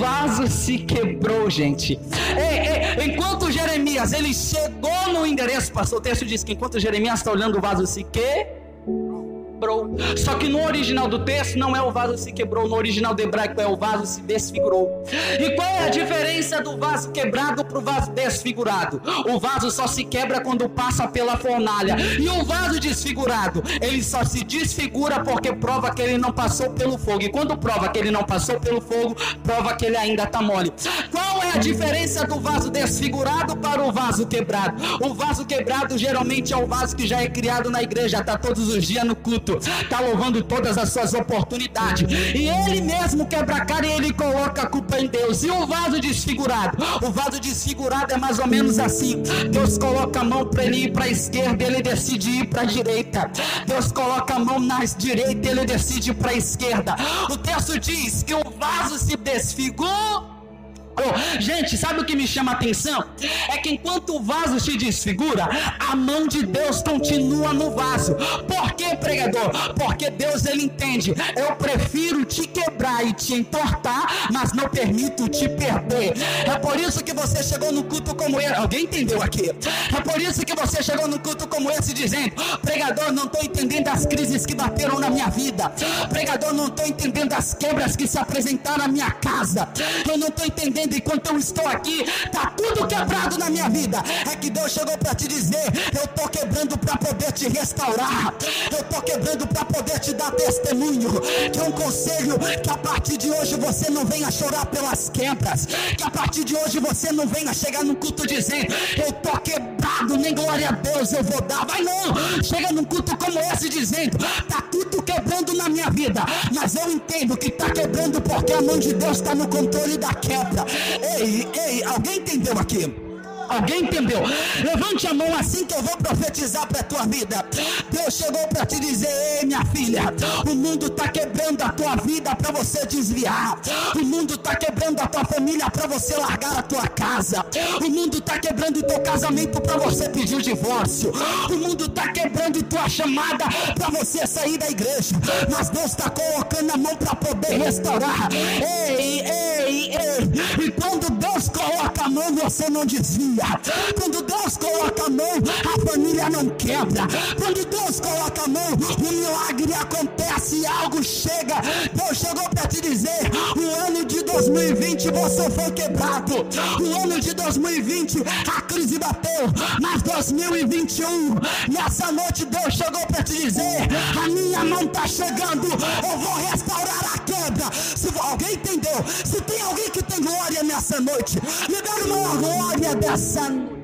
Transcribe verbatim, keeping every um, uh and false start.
vaso se quebrou, gente. Ei, ei, enquanto Jeremias, ele chegou no endereço, pastor, o texto diz que enquanto Jeremias está olhando, o vaso se quebrou. Só que no original do texto não é o vaso se quebrou, no original do hebraico é o vaso se desfigurou. E qual é a diferença do vaso quebrado para o vaso desfigurado? O vaso só se quebra quando passa pela fornalha, e o vaso desfigurado, ele só se desfigura porque prova que ele não passou pelo fogo. E quando prova que ele não passou pelo fogo, prova que ele ainda está mole. Qual é a diferença do vaso desfigurado para o vaso quebrado? O vaso quebrado geralmente é o vaso que já é criado na igreja, está todos os dias no culto, está louvando todas as suas oportunidades, e ele mesmo quebra a cara e ele coloca a culpa em Deus. E o vaso desfigurado? O vaso desfigurado é mais ou menos assim: Deus coloca a mão para ele ir para a esquerda, ele decide ir para a direita. Deus coloca a mão na direita, ele decide ir para a esquerda. O texto diz que o vaso se desfigurou. Oh, gente, sabe o que me chama a atenção? É que enquanto o vaso se desfigura, a mão de Deus continua no vaso. Por que, pregador? Porque Deus, ele entende: eu prefiro te quebrar e te entortar, mas não permito te perder. É por isso que você chegou no culto como esse. Alguém entendeu aqui? É por isso que você chegou no culto como esse dizendo: pregador, não estou entendendo as crises que bateram na minha vida. Pregador, não estou entendendo as quebras que se apresentaram na minha casa. Eu não estou entendendo. Enquanto eu estou aqui, está tudo quebrado na minha vida. É que Deus chegou para te dizer: eu estou quebrando para poder te restaurar. Eu estou quebrando para poder te dar testemunho. Que é um conselho: que a partir de hoje você não venha chorar pelas quebras. Que a partir de hoje você não venha chegar no culto dizendo: eu estou quebrado, nem glória a Deus eu vou dar. Vai não, chega num culto como esse dizendo: está tudo quebrando na minha vida, mas eu entendo que está quebrando porque a mão de Deus está no controle da quebra. Ei, ei, alguém entendeu aqui? Alguém entendeu? Levante a mão assim que eu vou profetizar para a tua vida. Deus chegou para te dizer: ei, minha filha, o mundo está quebrando a tua vida para você desviar. O mundo está quebrando a tua família para você largar a tua casa. O mundo está quebrando o teu casamento para você pedir o divórcio. O mundo está quebrando tua chamada para você sair da igreja. Mas Deus está colocando a mão para poder restaurar. Ei, ei, ei. E quando Deus coloca a mão, você não desvia. Quando Deus coloca a mão, a família não quebra. Quando Deus coloca a mão, o milagre acontece, algo chega. Deus chegou para te dizer: o ano de dois mil e vinte você foi quebrado. O ano de dois mil e vinte a crise bateu. Mas dois mil e vinte e um, nessa noite Deus chegou para te dizer: a minha mão está chegando, eu vou restaurar a quebra. Se alguém entendeu? Se tem alguém que tem glória nessa noite, libera uma glória dessa noite.